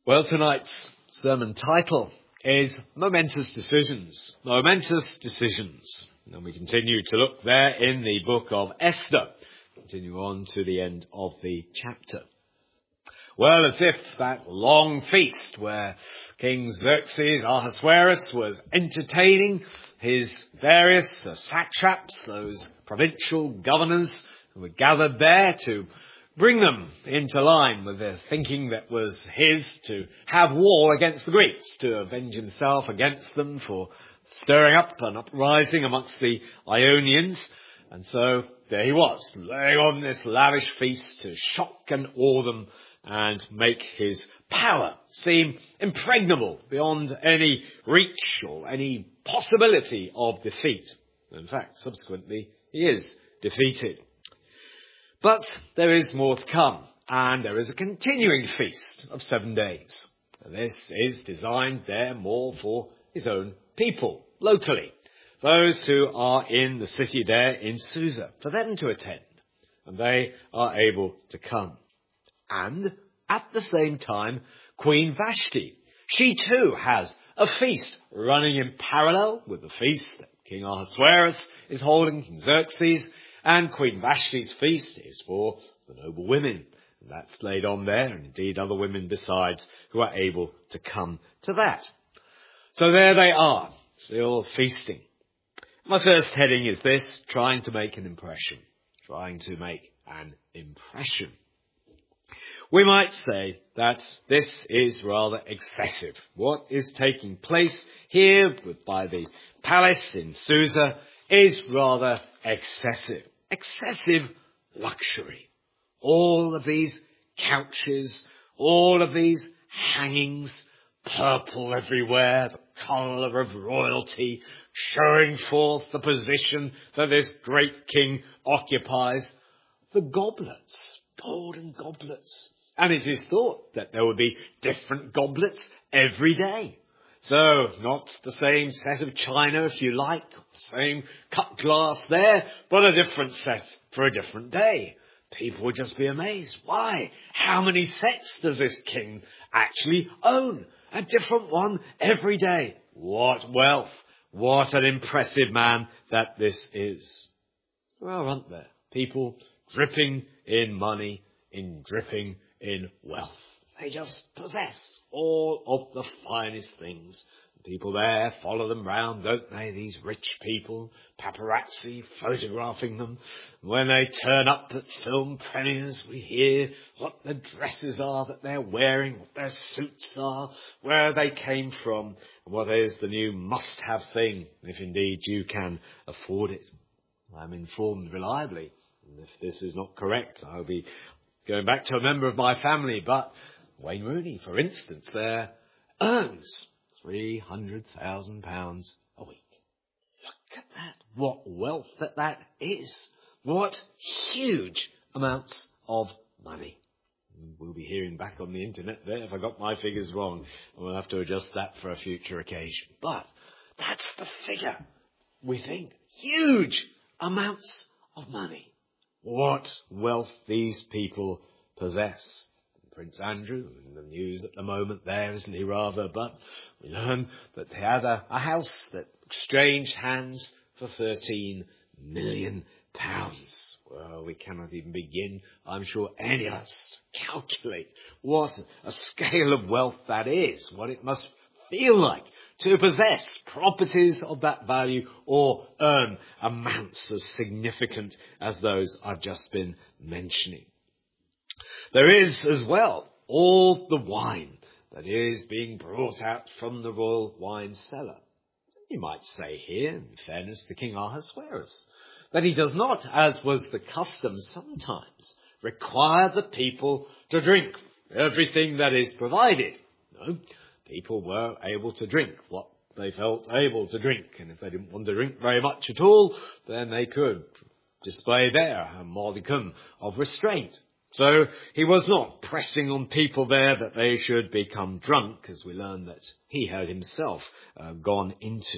Well, tonight's sermon title is Momentous Decisions. Momentous Decisions. And we continue to look there in the book of Esther. Continue on to the end of the chapter. Well, as if that long feast where King Xerxes Ahasuerus was entertaining his various satraps, those provincial governors who were gathered there to bring them into line with the thinking that was his to have war against the Greeks, to avenge himself against them for stirring up an uprising amongst the Ionians. And so there he was, laying on this lavish feast to shock and awe them and make his power seem impregnable beyond any reach or any possibility of defeat. In fact, subsequently, he is defeated. But there is more to come, and there is a continuing feast of 7 days. This is designed there more for his own people, locally, those who are in the city there in Susa, for them to attend, and they are able to come. And at the same time, Queen Vashti, she too has a feast running in parallel with the feast that King Ahasuerus is holding, King Xerxes. And Queen Vashti's feast is for the noble women. And that's laid on there, and indeed other women besides who are able to come to that. So there they are, still feasting. My first heading is this: trying to make an impression. Trying to make an impression. We might say that this is rather excessive. What is taking place here by the palace in Susa is rather excessive. Excessive luxury. All of these couches, all of these hangings, purple everywhere, the colour of royalty, showing forth the position that this great king occupies. The goblets, golden goblets. And it is thought that there would be different goblets every day. So, not the same set of china, if you like, the same cut glass there, but a different set for a different day. People would just be amazed. Why? How many sets does this king actually own? A different one every day. What wealth. What an impressive man that this is. Well, aren't there people dripping in money, dripping in wealth? They just possess all of the finest things. People there follow them round, don't they? These rich people, paparazzi photographing them. When they turn up at film premieres, we hear what the dresses are that they're wearing, what their suits are, where they came from, and what is the new must-have thing, if indeed you can afford it. I'm informed reliably, and if this is not correct, I'll be going back to a member of my family, but Wayne Rooney, for instance, there earns £300,000 a week. Look at that. What wealth that is. What huge amounts of money. We'll be hearing back on the internet there if I got my figures wrong. We'll have to adjust that for a future occasion. But that's the figure. We think huge amounts of money. What wealth these people possess. Prince Andrew, in the news at the moment there, isn't he rather? But we learn that they had a house that exchanged hands for £13 million. Well, we cannot even begin, I'm sure, any of us to calculate what a scale of wealth that is, what it must feel like to possess properties of that value or earn amounts as significant as those I've just been mentioning. There is as well all the wine that is being brought out from the royal wine cellar. You might say here, in fairness to King Ahasuerus, that he does not, as was the custom sometimes, require the people to drink everything that is provided. No, people were able to drink what they felt able to drink, and if they didn't want to drink very much at all, then they could display there a modicum of restraint. So he was not pressing on people there that they should become drunk, as we learn that he had himself gone into.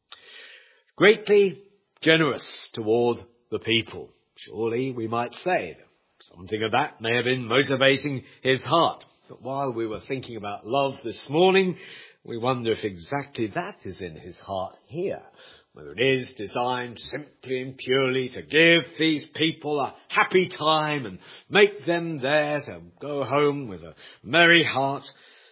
Greatly generous toward the people. Surely we might say that something of that may have been motivating his heart. But while we were thinking about love this morning, we wonder if exactly that is in his heart here. Whether it is designed simply and purely to give these people a happy time and make them there to go home with a merry heart,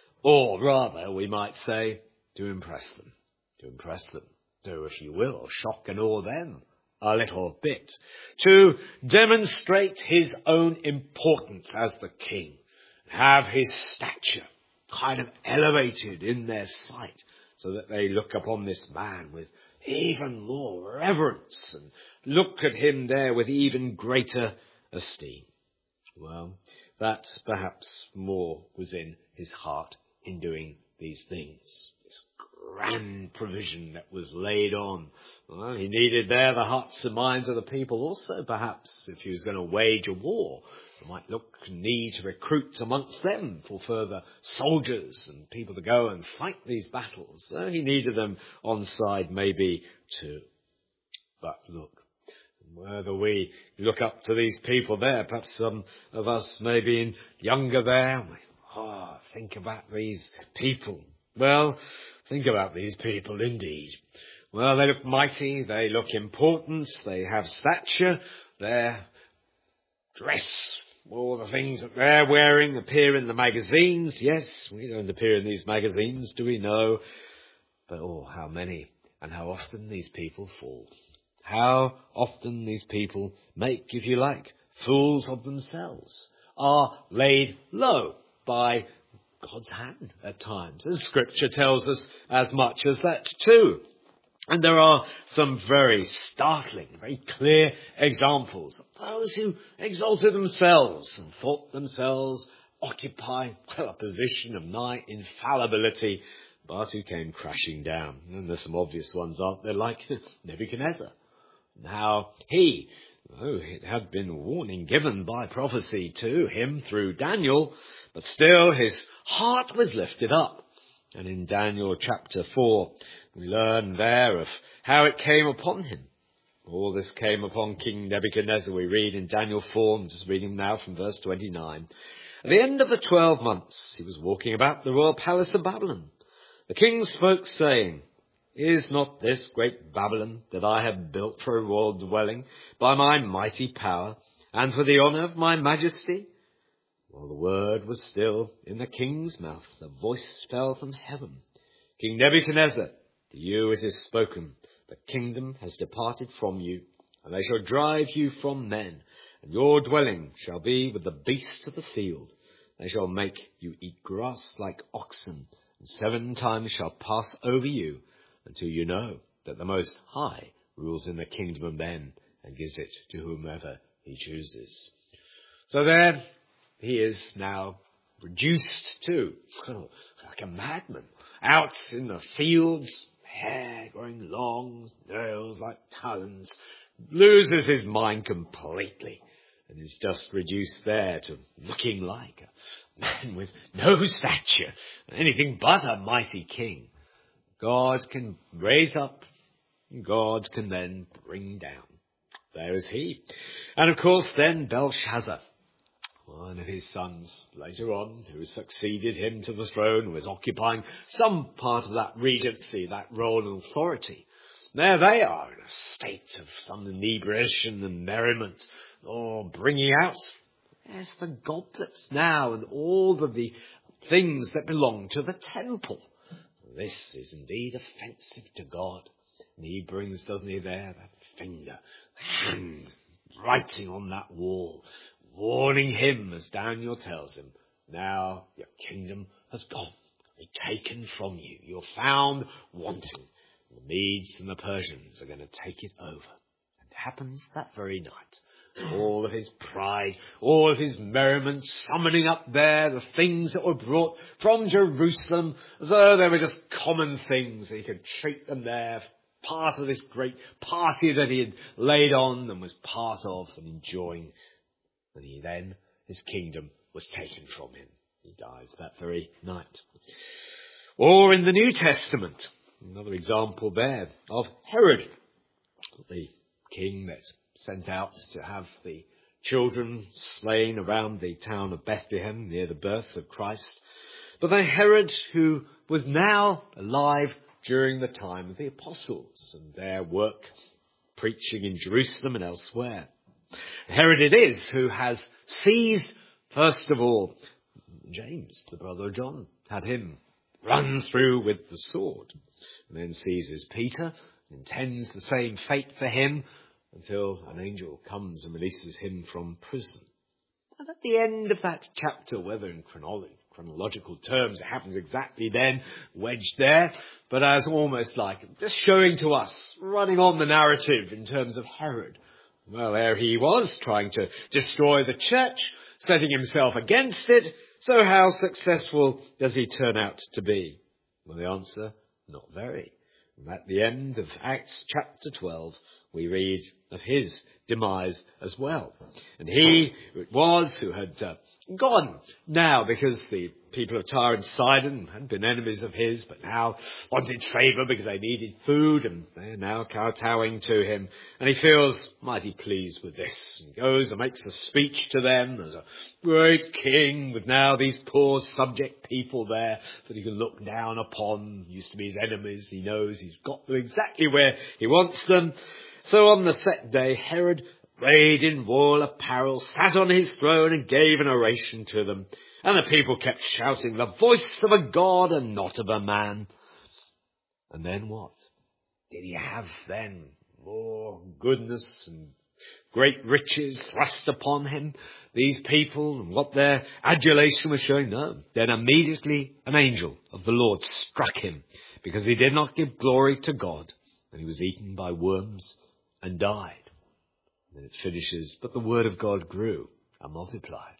or rather, we might say, to impress them. To impress them, to, if you will, shock and awe them a little bit. To demonstrate his own importance as the king. Have his stature kind of elevated in their sight so that they look upon this man with even more reverence and look at him there with even greater esteem. Well, that perhaps more was in his heart in doing these things. This grand provision that was laid on. Well, he needed there the hearts and minds of the people. Also, perhaps, if he was going to wage a war, he might need to recruit amongst them for further soldiers and people to go and fight these battles. So he needed them on side maybe too. But look, whether we look up to these people there, perhaps some of us maybe younger there, think about these people. Well, think about these people indeed. Well, they look mighty, they look important, they have stature, their dress, all the things that they're wearing appear in the magazines. Yes, we don't appear in these magazines, do we? No. But how many and how often these people fall. How often these people make, if you like, fools of themselves, are laid low by God's hand at times. And Scripture tells us as much as that too. And there are some very startling, very clear examples of those who exalted themselves and thought themselves occupying a position of nigh infallibility, but who came crashing down. And there's some obvious ones, aren't there, like Nebuchadnezzar. And how it had been warning given by prophecy to him through Daniel, but still his heart was lifted up. And in Daniel chapter 4, we learn there of how it came upon him. All this came upon King Nebuchadnezzar. We read in Daniel 4, I'm just reading now from verse 29. At the end of the 12 months, he was walking about the royal palace of Babylon. The king spoke, saying, Is not this great Babylon that I have built for a royal dwelling by my mighty power and for the honour of my majesty? While the word was still in the king's mouth, the voice fell from heaven. King Nebuchadnezzar, to you it is spoken, the kingdom has departed from you, and they shall drive you from men, and your dwelling shall be with the beasts of the field. They shall make you eat grass like oxen, and 7 times shall pass over you, until you know that the Most High rules in the kingdom of men, and gives it to whomever he chooses. So there he is now reduced to, like a madman, out in the fields, hair growing long, nails like talons, loses his mind completely, and is just reduced there to looking like a man with no stature, anything but a mighty king. God can raise up, and God can then bring down. There is he. And of course then Belshazzar, one of his sons later on, who succeeded him to the throne, who was occupying some part of that regency, that role and authority. There they are in a state of some inebriation and merriment, bringing out, there's the goblets now and all of the things that belong to the temple. This is indeed offensive to God. And he brings, doesn't he, there, that finger, hand, writing on that wall, warning him, as Daniel tells him, now your kingdom has gone, be taken from you. You're found wanting. The Medes and the Persians are going to take it over. And it happens that very night. All of his pride, all of his merriment, summoning up there the things that were brought from Jerusalem, as though they were just common things. He could treat them there, part of this great party that he had laid on and was part of and enjoying. And his kingdom was taken from him. He dies that very night. Or in the New Testament, another example there of Herod, the king that sent out to have the children slain around the town of Bethlehem near the birth of Christ, but the Herod who was now alive during the time of the apostles and their work preaching in Jerusalem and elsewhere. Herod it is who has seized, first of all, James, the brother of John, had him run through with the sword, and then seizes Peter, intends the same fate for him until an angel comes and releases him from prison. And at the end of that chapter, whether in chronological terms it happens exactly then, wedged there, but as almost like just showing to us, running on the narrative in terms of Herod. Well, there he was, trying to destroy the church, setting himself against it. So how successful does he turn out to be? Well, the answer, not very. And at the end of Acts chapter 12, we read of his demise as well. And he it was who had gone now, because the people of Tyre and Sidon had been enemies of his, but now wanted favour because they needed food, and they're now kowtowing to him. And he feels mighty pleased with this, and goes and makes a speech to them as a great king with now these poor subject people there that he can look down upon. Used to be his enemies. He knows he's got them exactly where he wants them. So on the set day, Herod, arrayed in royal apparel, sat on his throne and gave an oration to them. And the people kept shouting, "The voice of a God and not of a man." And then what? Did he have then more goodness and great riches thrust upon him? These people and what their adulation was showing? No. Then immediately an angel of the Lord struck him, because he did not give glory to God, and he was eaten by worms and died. And it finishes, but the word of God grew and multiplied.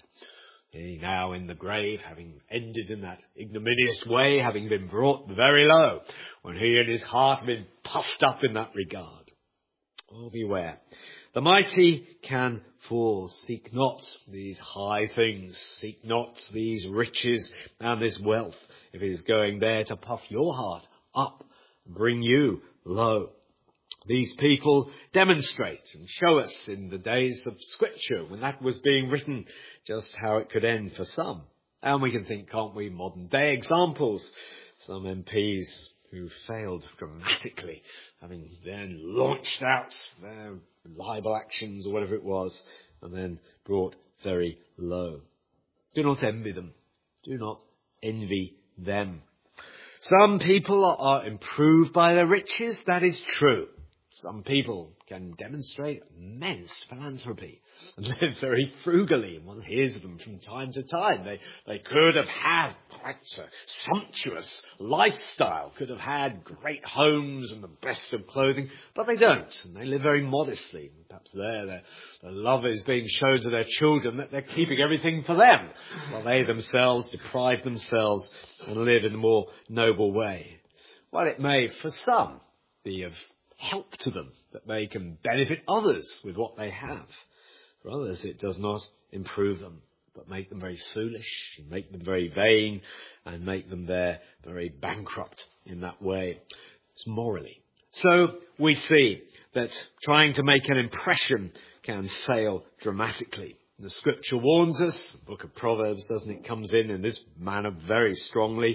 He now in the grave, having ended in that ignominious way, having been brought very low, when he and his heart have been puffed up in that regard. Oh, beware. The mighty can fall. Seek not these high things. Seek not these riches and this wealth, if it is going there to puff your heart up, bring you low. These people demonstrate and show us in the days of Scripture, when that was being written, just how it could end for some. And we can think, can't we, modern day examples. Some MPs who failed dramatically, having then launched out their libel actions or whatever it was, and then brought very low. Do not envy them. Do not envy them. Some people are improved by their riches, that is true. Some people can demonstrate immense philanthropy and live very frugally. One hears of them from time to time. They could have had quite a sumptuous lifestyle, could have had great homes and the best of clothing, but they don't, and they live very modestly. Perhaps their love is being shown to their children that they're keeping everything for them, while they themselves deprive themselves and live in a more noble way. While it may, for some, be of help to them, that they can benefit others with what they have. For others, it does not improve them, but make them very foolish, and make them very vain, and make them there very bankrupt in that way. It's morally. So we see that trying to make an impression can fail dramatically. The Scripture warns us, the book of Proverbs, doesn't it, comes in this manner very strongly.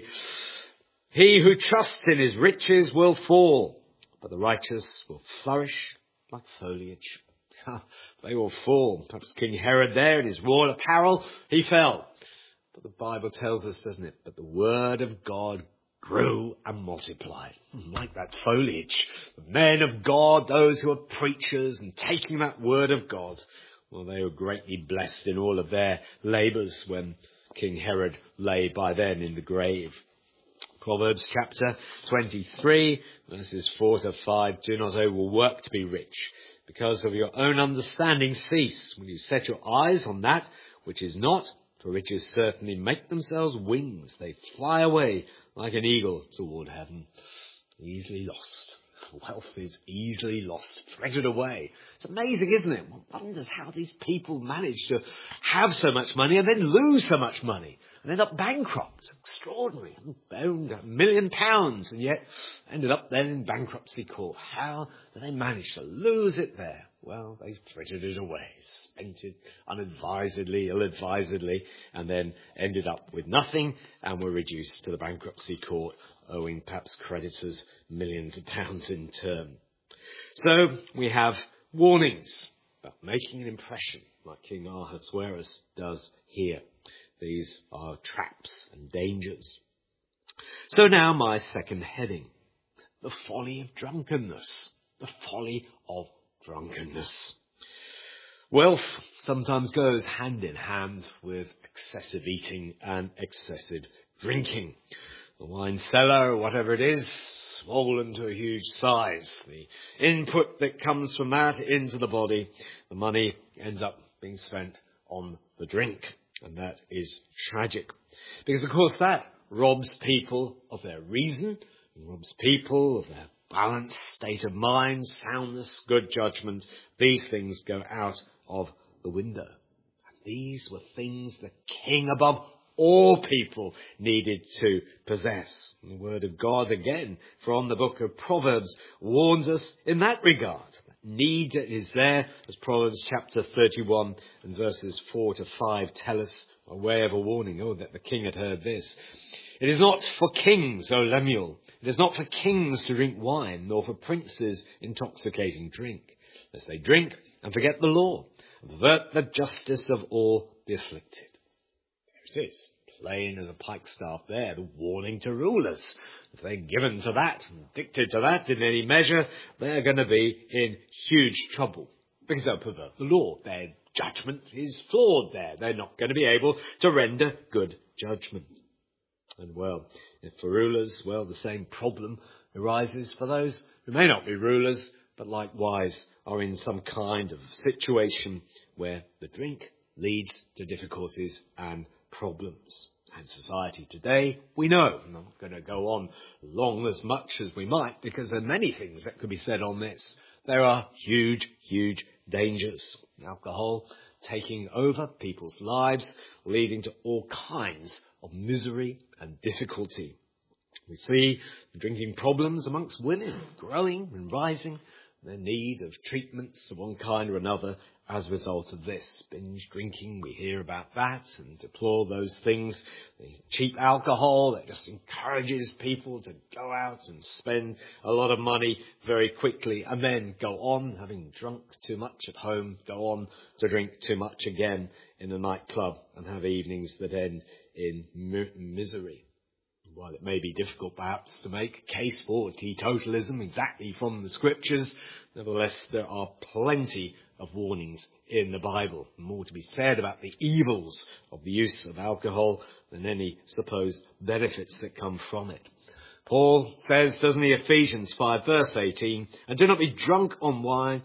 He who trusts in his riches will fall, but the righteous will flourish like foliage. They will fall. Perhaps King Herod there in his royal apparel, he fell. But the Bible tells us, doesn't it, that the word of God grew and multiplied. Like that foliage. The men of God, those who are preachers and taking that word of God, well, they were greatly blessed in all of their labours when King Herod lay by then in the grave. Proverbs chapter 23, verses 4 to 5, do not overwork to be rich. Because of your own understanding cease when you set your eyes on that which is not, for riches certainly make themselves wings. They fly away like an eagle toward heaven. Easily lost. Wealth is easily lost, fretted away. It's amazing, isn't it? One wonders how these people manage to have so much money and then lose so much money and end up bankrupt. Extraordinary. Owned £1 million and yet ended up then in bankruptcy court. How do they manage to lose it there? well, they frittered it away, spent it unadvisedly, ill-advisedly, and then ended up with nothing and were reduced to the bankruptcy court, owing perhaps creditors millions of pounds in turn. So we have warnings about making an impression, like King Ahasuerus does here. These are traps and dangers. So now my second heading, the folly of drunkenness. The folly of drunkenness. Wealth sometimes goes hand in hand with excessive eating and excessive drinking. The wine cellar, or whatever it is, swollen to a huge size. The input that comes from that into the body, the money ends up being spent on the drink. And that is tragic. Because, of course, that robs people of their reason, robs people of their balanced state of mind, soundness, good judgment. These things go out of the window. And these were things the king above all people needed to possess. And the word of God, again, from the book of Proverbs, warns us in that regard. Need that is there, as Proverbs chapter 31 and verses 4 to 5 tell us, by way of a warning, that the king had heard this. It is not for kings, O Lemuel. It is not for kings to drink wine, nor for princes intoxicating drink, lest they drink and forget the law, and pervert the justice of all the afflicted. There it is, plain as a pikestaff there, the warning to rulers. If they're given to that, addicted to that in any measure, they're going to be in huge trouble, because they'll pervert the law. Their judgment is flawed there. They're not going to be able to render good judgment. And if for rulers, the same problem arises for those who may not be rulers, but likewise are in some kind of situation where the drink leads to difficulties and problems. And society today, we know, I'm not going to go on long as much as we might, because there are many things that could be said on this. There are huge, huge dangers. Alcohol taking over people's lives, leading to all kinds of misery and difficulty. We see the drinking problems amongst women growing and rising, their need of treatments of one kind or another as a result of this. Binge drinking, we hear about that and deplore those things. The cheap alcohol that just encourages people to go out and spend a lot of money very quickly and then go on, having drunk too much at home, go on to drink too much again in a nightclub and have evenings that end in misery. While it may be difficult perhaps to make a case for teetotalism exactly from the scriptures, nevertheless there are plenty of warnings in the Bible. More to be said about the evils of the use of alcohol than any supposed benefits that come from it. Paul says, doesn't he, Ephesians 5 verse 18, and do not be drunk on wine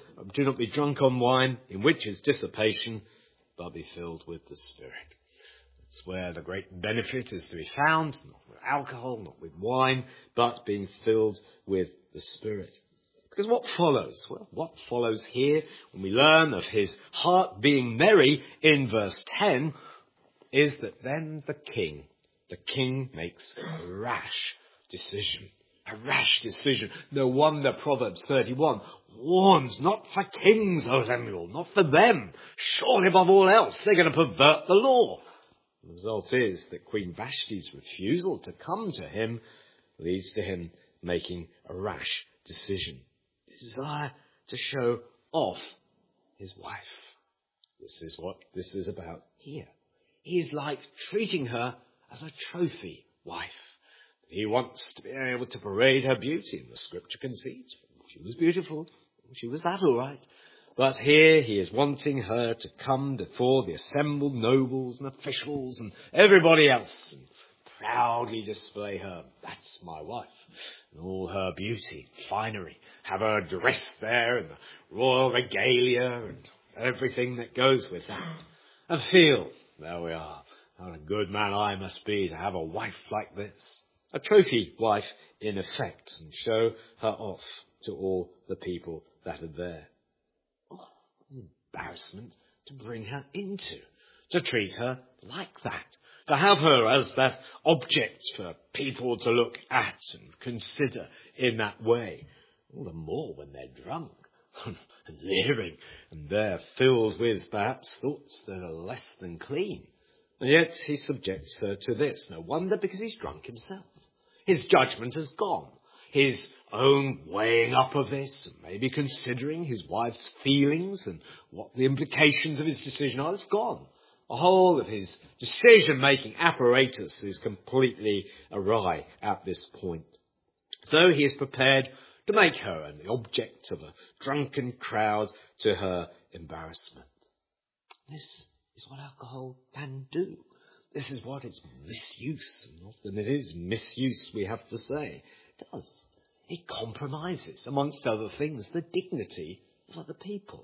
in which is dissipation, but be filled with the Spirit. That's where the great benefit is to be found, not with alcohol, not with wine, but being filled with the Spirit. Because what follows? Well, what follows here, when we learn of his heart being merry in verse 10, is that then the king makes a rash decision. A rash decision. No wonder Proverbs 31 warns, not for kings, O Lemuel, not for them. Surely above all else, they're going to pervert the law. The result is that Queen Vashti's refusal to come to him leads to him making a rash decision. Desire to show off his wife. This is what this is about here. He's like treating her as a trophy wife. He wants to be able to parade her beauty, and the scripture concedes. She was beautiful. She was that all right. But here he is wanting her to come before the assembled nobles and officials and everybody else and proudly display her. That's my wife. And all her beauty, finery. Have her dressed there in the royal regalia and everything that goes with that. And feel, there we are, what a good man I must be to have a wife like this. A trophy wife, in effect, and show her off to all the people that are there. Oh, embarrassment to bring her into, to treat her like that, to have her as that object for people to look at and consider in that way. All the more when they're drunk. and leering, and they're filled with perhaps thoughts that are less than clean. And yet he subjects her to this. No wonder, because he's drunk himself. His judgment has gone. His own weighing up of this, and maybe considering his wife's feelings and what the implications of his decision are, is gone. The whole of his decision-making apparatus is completely awry at this point. So he is prepared to make her an object of a drunken crowd to her embarrassment. This is what alcohol can do. This is what its misuse, and often it is misuse, we have to say, does. It compromises, amongst other things, the dignity of other people.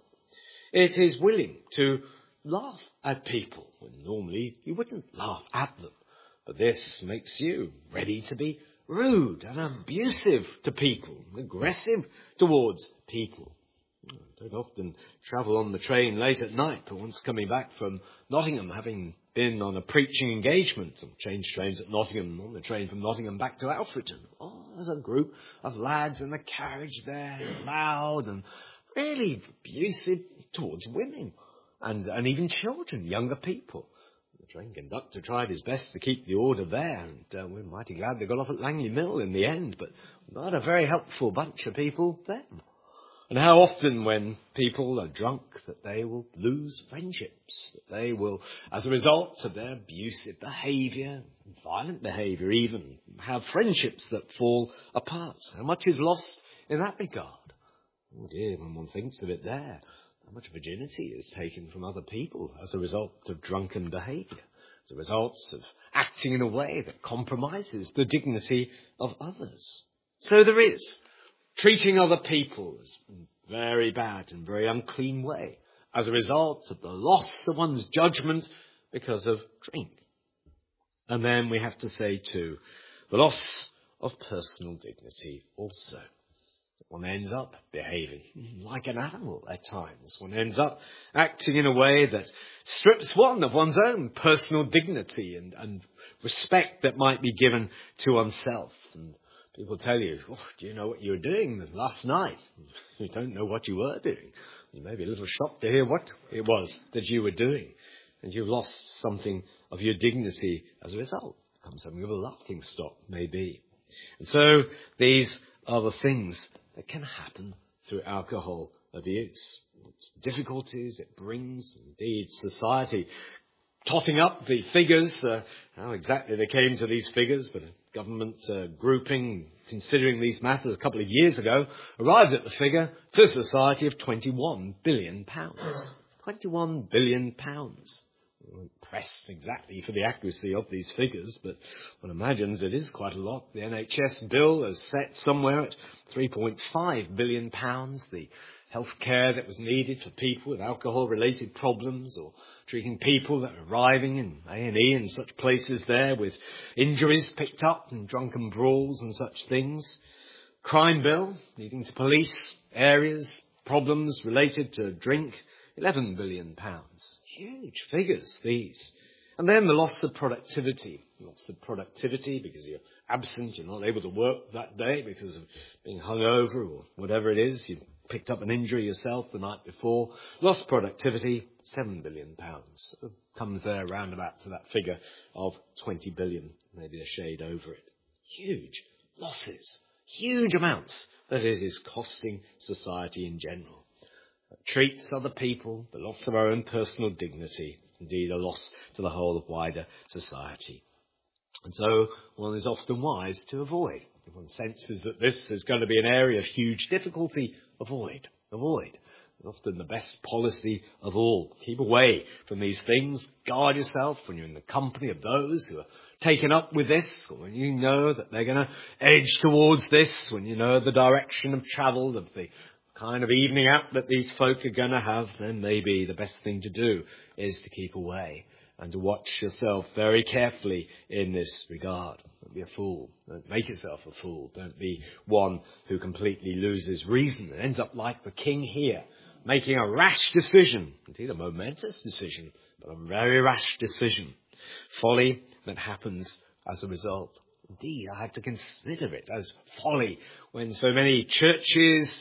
It is willing to laugh at people when normally you wouldn't laugh at them. But this makes you ready to be rude and abusive to people, aggressive towards people. I don't often travel on the train late at night, but once coming back from Nottingham, having been on a preaching engagement, and changed trains at Nottingham, on the train from Nottingham back to Alfreton. Oh, there's a group of lads in the carriage there, loud and really abusive towards women and even children, younger people. The train conductor tried his best to keep the order there, and we're mighty glad they got off at Langley Mill in the end, but not a very helpful bunch of people then. And how often when people are drunk that they will lose friendships, that they will, as a result of their abusive behaviour, violent behaviour even, have friendships that fall apart. How much is lost in that regard? Oh dear, when one thinks of it there, how much virginity is taken from other people as a result of drunken behaviour, as a result of acting in a way that compromises the dignity of others. So there is treating other people as very bad and very unclean way as a result of the loss of one's judgment because of drink. And then we have to say too, the loss of personal dignity also. One ends up behaving like an animal at times. One ends up acting in a way that strips one of one's own personal dignity and respect that might be given to oneself. And people tell you, oh, do you know what you were doing last night? You don't know what you were doing. You may be a little shocked to hear what it was that you were doing. And you've lost something of your dignity as a result. It becomes something of a laughing stock, maybe. And so these are the things that can happen through alcohol abuse. It's difficulties it brings, indeed, society. Totting up the figures, how exactly they came to these figures, but a government grouping considering these matters a couple of years ago arrived at the figure to a society of £21 billion. £21 billion. I won't press exactly for the accuracy of these figures, but one imagines it is quite a lot. The NHS bill is set somewhere at £3.5 billion. The health care that was needed for people with alcohol-related problems, or treating people that are arriving in A&E and such places there with injuries picked up and drunken brawls and such things. Crime bill, leading to police areas, problems related to drink, £11 billion. Huge figures, these. And then the loss of productivity. Loss of productivity because you're absent, you're not able to work that day because of being hungover or whatever it is. You picked up an injury yourself the night before. Lost productivity, £7 billion. So comes there round about to that figure of 20 billion, maybe a shade over it. Huge losses, huge amounts that it is costing society in general. Treats other people, the loss of our own personal dignity, indeed a loss to the whole of wider society. And so one is often wise to avoid. If one senses that this is going to be an area of huge difficulty, avoid. Often the best policy of all. Keep away from these things. Guard yourself when you're in the company of those who are taken up with this, or when you know that they're going to edge towards this, when you know the direction of travel of the kind of evening out that these folk are going to have, then maybe the best thing to do is to keep away and to watch yourself very carefully in this regard. Don't be a fool. Don't make yourself a fool. Don't be one who completely loses reason and ends up like the king here, making a rash decision, indeed a momentous decision, but a very rash decision. Folly that happens as a result. Indeed, I had to consider it as folly when so many churches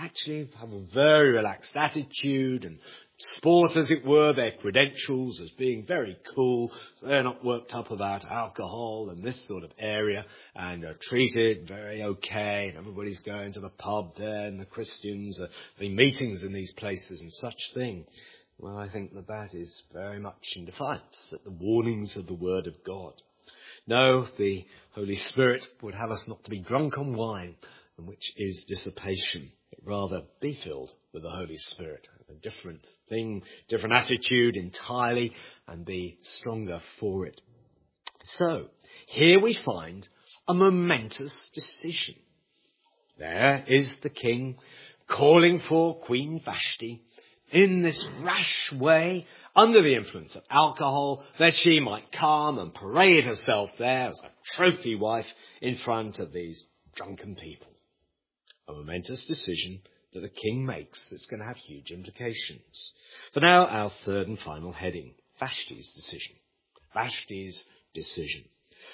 actually have a very relaxed attitude and sport, as it were, their credentials as being very cool. So they're not worked up about alcohol and this sort of area, and are treated very okay, and everybody's going to the pub there, and the Christians are having meetings in these places and such thing. Well, I think that is very much in defiance at the warnings of the Word of God. No, the Holy Spirit would have us not to be drunk on wine, which is dissipation, but rather be filled with the Holy Spirit. A different thing, different attitude entirely, and be stronger for it. So, here we find a momentous decision. There is the king calling for Queen Vashti in this rash way, under the influence of alcohol, that she might come and parade herself there as a trophy wife in front of these drunken people. A momentous decision that the king makes that's going to have huge implications. For now, our third and final heading, Vashti's decision. Vashti's decision.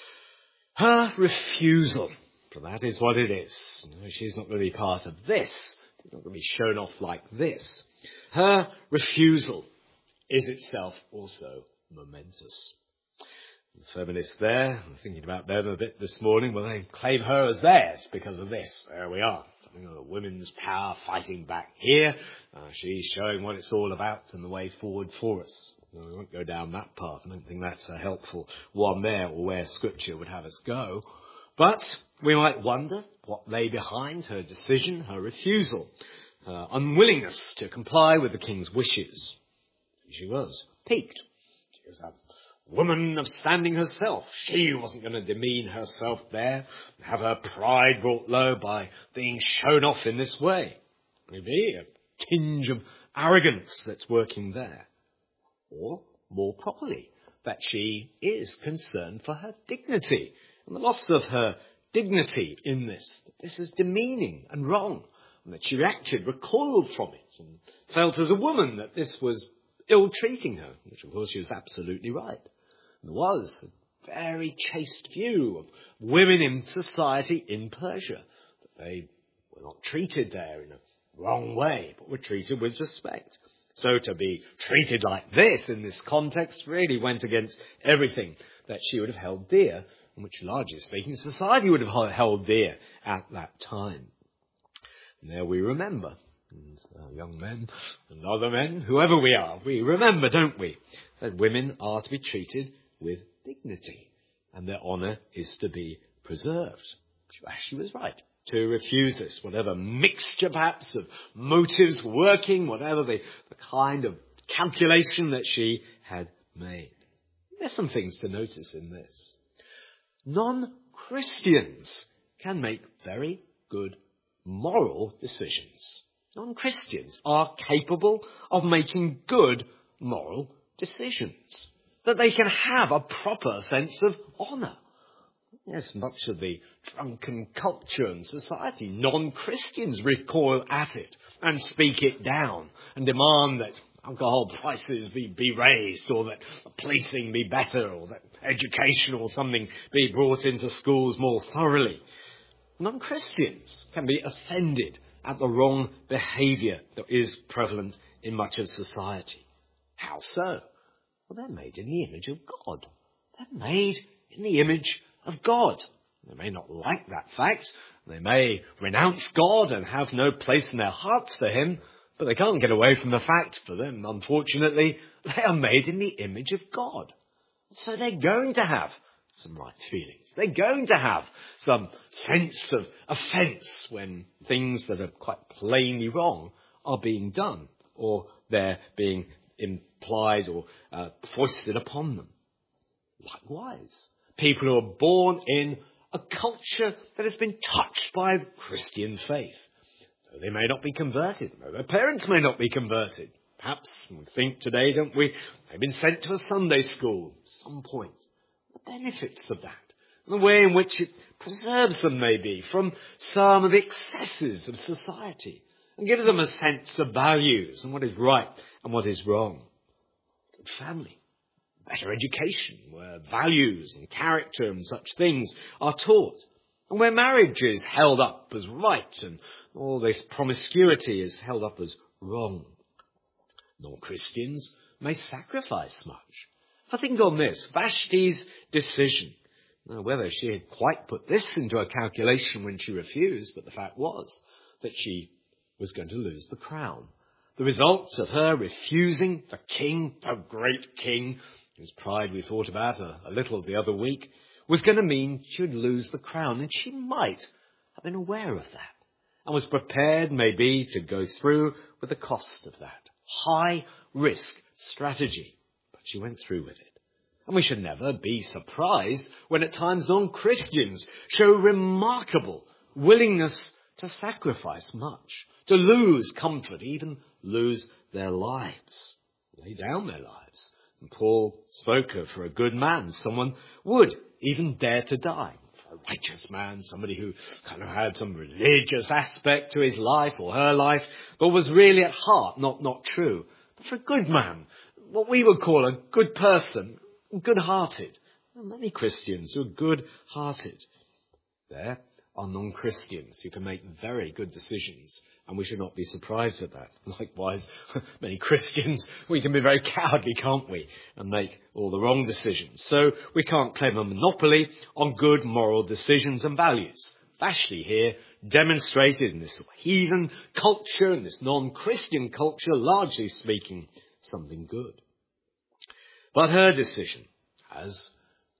Her refusal, for that is what it is. She's not going to be part of this. She's not going to be shown off like this. Her refusal is itself also momentous. The feminists there, I'm thinking about them a bit this morning, well, they claim her as theirs because of this. There we are. Something of a women's power fighting back here. She's showing what it's all about and the way forward for us. No, we won't go down that path. I don't think that's a helpful one there, or where Scripture would have us go. But we might wonder what lay behind her decision, her refusal, her unwillingness to comply with the king's wishes. She was piqued. She was a woman of standing herself. She wasn't going to demean herself there, have her pride brought low by being shown off in this way. Maybe a tinge of arrogance that's working there. Or, more properly, that she is concerned for her dignity and the loss of her dignity in this. That this is demeaning and wrong, and that she reacted, recoiled from it, and felt as a woman that this was ill-treating her, which of course she was absolutely right. There was a very chaste view of women in society in Persia, that they were not treated there in a wrong way, but were treated with respect. So to be treated like this in this context really went against everything that she would have held dear, and which, largely speaking, society would have held dear at that time. And there we remember, and young men and other men, whoever we are, we remember, don't we, that women are to be treated with dignity, and their honour is to be preserved. She was right to refuse this, whatever mixture perhaps of motives working, whatever the kind of calculation that she had made. There's some things to notice in this. Non-Christians can make very good moral decisions. Non-Christians are capable of making good moral decisions, that they can have a proper sense of honour. Yes, much of the drunken culture and society, non-Christians recoil at it and speak it down and demand that alcohol prices be raised, or that policing be better, or that education or something be brought into schools more thoroughly. Non-Christians can be offended at the wrong behaviour that is prevalent in much of society. How so? Well, they're made in the image of God. They're made in the image of God. They may not like that fact. They may renounce God and have no place in their hearts for him, but they can't get away from the fact, for them, unfortunately, they are made in the image of God. So they're going to have some right feelings. They're going to have some sense of offence when things that are quite plainly wrong are being done, or they're being implied or foisted upon them. Likewise, people who are born in a culture that has been touched by the Christian faith. Though they may not be converted, though their parents may not be converted. Perhaps, we think today, don't we, they've been sent to a Sunday school at some point. The benefits of that, and the way in which it preserves them maybe from some of the excesses of society, and gives them a sense of values and what is right and what is wrong. Good family, better education, where values and character and such things are taught. And where marriage is held up as right and all this promiscuity is held up as wrong, non-Christians may sacrifice much. I think on this, Vashti's decision, now whether she had quite put this into a calculation when she refused, but the fact was that she was going to lose the crown. The result of her refusing the king, the great king, whose pride we thought about a little the other week, was going to mean she would lose the crown, and she might have been aware of that and was prepared maybe to go through with the cost of that high risk strategy. But she went through with it. And we should never be surprised when at times non-Christians show remarkable willingness to sacrifice much, to lose comfort, even lose their lives, lay down their lives. And Paul spoke of for a good man, someone would even dare to die. For a righteous man, somebody who kind of had some religious aspect to his life or her life, but was really at heart not true. But for a good man, what we would call a good person, good-hearted. There are many Christians who are good-hearted. There are non-Christians who can make very good decisions, and we should not be surprised at that. Likewise, many Christians, we can be very cowardly, can't we, and make all the wrong decisions. So we can't claim a monopoly on good moral decisions and values. Vashti here demonstrated in this heathen culture, in this non-Christian culture, largely speaking, something good. But her decision, as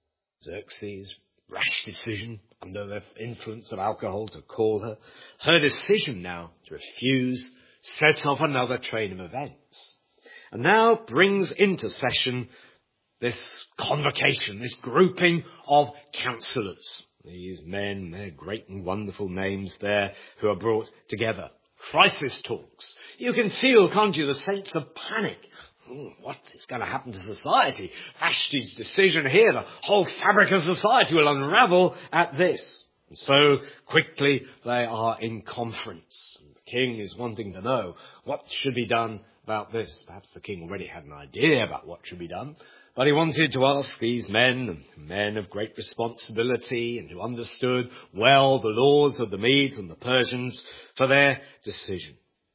Xerxes' rash decision under the influence of alcohol to call her, her decision now to refuse sets off another train of events. And now brings into session this convocation, this grouping of counsellors. These men, their great and wonderful names there, who are brought together. Crisis talks. You can feel, can't you, the sense of panic. What is going to happen to society? Vashti's decision here, the whole fabric of society will unravel at this. And so quickly they are in conference. And the king is wanting to know what should be done about this. Perhaps the king already had an idea about what should be done, but he wanted to ask these men of great responsibility and who understood well the laws of the Medes and the Persians for their decision.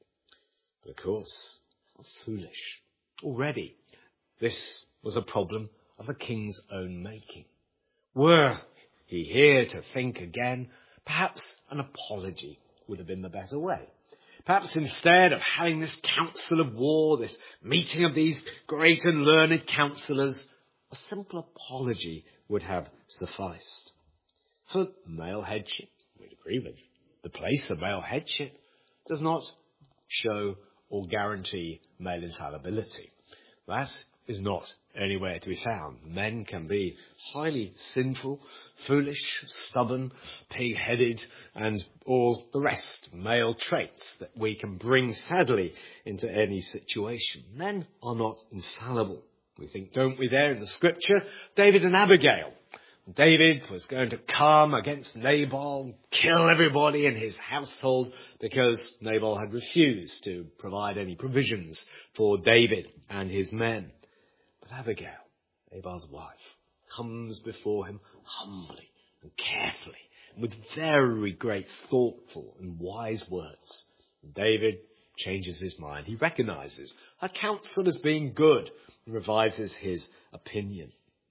But of course, foolish. Already, this was a problem of the king's own making. Were he here to think again, perhaps an apology would have been the better way. Perhaps instead of having this council of war, this meeting of these great and learned counsellors, a simple apology would have sufficed. For male headship, we'd agree with the place of male headship, does not show or guarantee male infallibility. That is not anywhere to be found. Men can be highly sinful, foolish, stubborn, pig-headed, and all the rest, male traits that we can bring sadly into any situation. Men are not infallible. We think, don't we, there in the scripture, David and Abigail. David was going to come against Nabal, kill everybody in his household because Nabal had refused to provide any provisions for David and his men. But Abigail, Nabal's wife, comes before him humbly and carefully, with very great thoughtful and wise words. David changes his mind. He recognizes her counsel as being good and revises his opinion.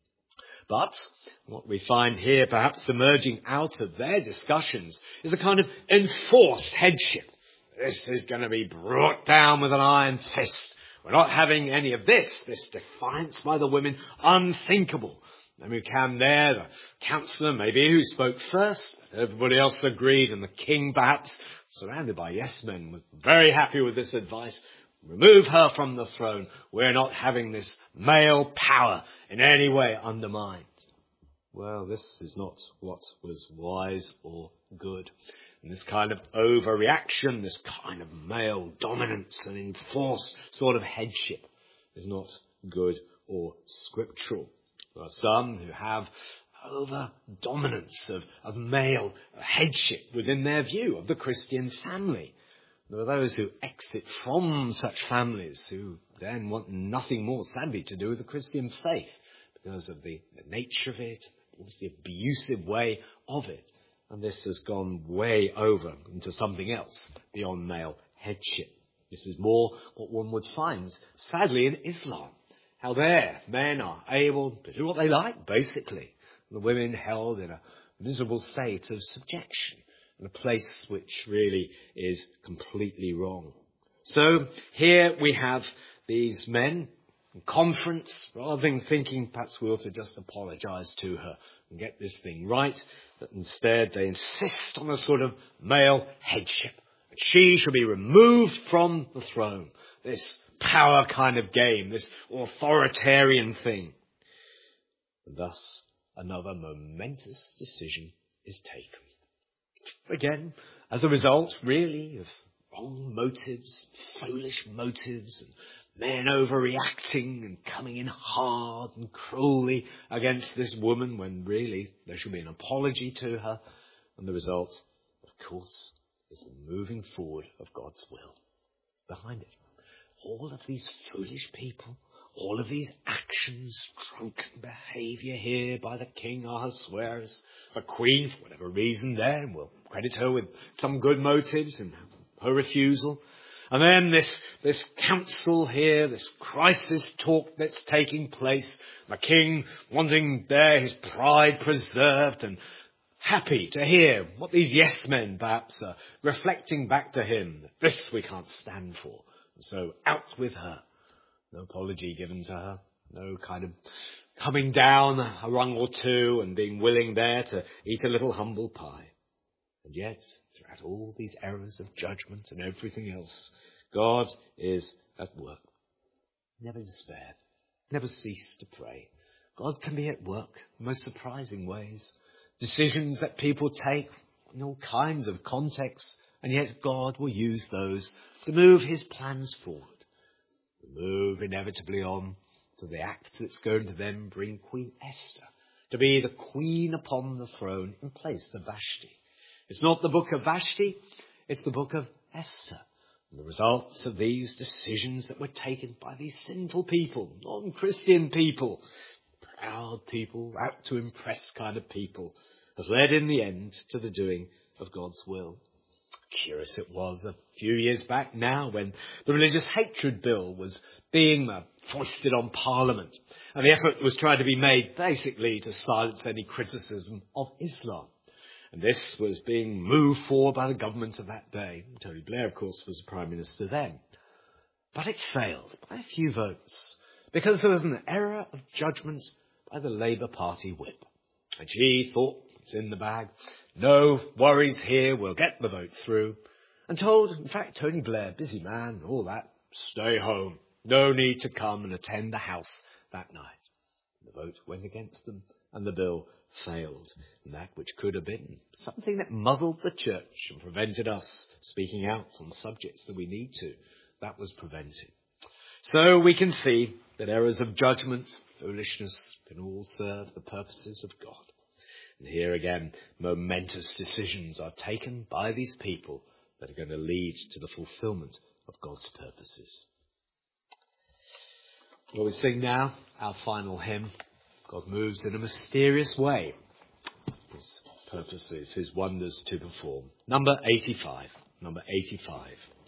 But what we find here, perhaps emerging out of their discussions, is a kind of enforced headship. This is going to be brought down with an iron fist. We're not having any of this defiance by the women, unthinkable. Then we can there, the counsellor maybe who spoke first, everybody else agreed, and the king perhaps, surrounded by yes men, was very happy with this advice. Remove her from the throne. We're not having this male power in any way undermined. Well, this is not what was wise or good. And this kind of overreaction, this kind of male dominance and enforced sort of headship is not good or scriptural. There are some who have over-dominance of male headship within their view of the Christian family. There are those who exit from such families who then want nothing more, sadly, to do with the Christian faith because of the nature of it, the abusive way of it. And this has gone way over into something else beyond male headship. This is more what one would find, sadly, in Islam. How there, men are able to do what they like, basically. And the women held in a miserable state of subjection, in a place which really is completely wrong. So here we have these men in conference, rather than thinking perhaps we ought to just apologise to her and get this thing right, that instead they insist on a sort of male headship. That she should be removed from the throne. This power kind of game, this authoritarian thing. And thus, another momentous decision is taken. Again, as a result, really, of wrong motives, foolish motives, and men overreacting and coming in hard and cruelly against this woman when really there should be an apology to her. And the result, of course, is the moving forward of God's will behind it. All of these foolish people, all of these actions, drunken behaviour here by the king Ahasuerus, the queen, for whatever reason there, and we'll credit her with some good motives and her refusal. And then this council here, this crisis talk that's taking place, the king wanting there his pride preserved and happy to hear what these yes men perhaps are reflecting back to him. This we can't stand for. And so out with her. No apology given to her. No kind of coming down a rung or two and being willing there to eat a little humble pie. And yet, throughout all these errors of judgment and everything else, God is at work. Never despair. Never cease to pray. God can be at work in most surprising ways. Decisions that people take in all kinds of contexts, and yet God will use those to move his plans forward. To move inevitably on to the act that's going to then bring Queen Esther to be the queen upon the throne in place of Vashti. It's not the book of Vashti, it's the book of Esther. And the results of these decisions that were taken by these sinful people, non-Christian people, proud people, out to impress kind of people, has led in the end to the doing of God's will. Curious it was a few years back now when the religious hatred bill was being foisted on Parliament, and the effort was trying to be made basically to silence any criticism of Islam. And this was being moved forward by the government of that day. Tony Blair, of course, was the Prime Minister then. But it failed by a few votes because there was an error of judgment by the Labour Party whip. And she thought, it's in the bag. No worries here, we'll get the vote through. And told, in fact, Tony Blair, busy man, all that, stay home. No need to come and attend the House that night. The vote went against them and the bill failed. And that which could have been something that muzzled the church and prevented us speaking out on subjects that we need to, that was prevented. So we can see that errors of judgment, foolishness can all serve the purposes of God. And here again, momentous decisions are taken by these people that are going to lead to the fulfillment of God's purposes. Well, we sing now our final hymn. God moves in a mysterious way. His purposes, his wonders to perform. Number 85. Number 85.